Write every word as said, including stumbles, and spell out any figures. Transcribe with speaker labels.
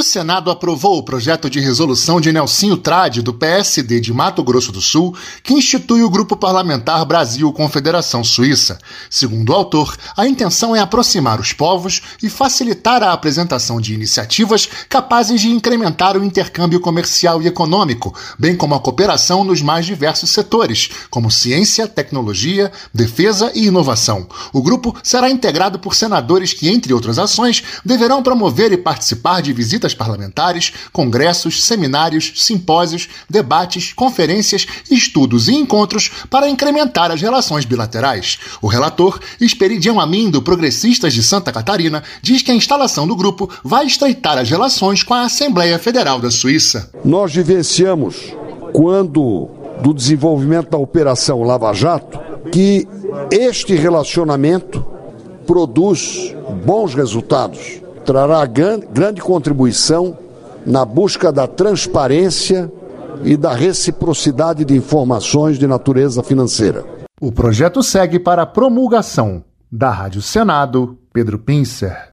Speaker 1: Senado aprovou o projeto de resolução de Nelsinho Trade, do P S D de Mato Grosso do Sul, que institui o Grupo Parlamentar Brasil-Confederação Suíça. Segundo o autor, a intenção é aproximar os povos e facilitar a apresentação de iniciativas capazes de incrementar o intercâmbio comercial e econômico, bem como a cooperação nos mais diversos setores, como ciência, tecnologia, defesa e inovação. O grupo será integrado por senadores que, entre outras ações, deverão promover e participar de visitas parlamentares, congressos, seminários, simpósios, debates, conferências, estudos e encontros para incrementar as relações bilaterais. O relator, Esperidião Amin, do Progressistas de Santa Catarina, diz que a instalação do grupo vai estreitar as relações com a Assembleia Federal da Suíça.
Speaker 2: Nós vivenciamos, quando do desenvolvimento da Operação Lava Jato, que este relacionamento produz bons resultados. Trará grande contribuição na busca da transparência e da reciprocidade de informações de natureza financeira.
Speaker 1: O projeto segue para a promulgação. Da Rádio Senado, Pedro Pincer.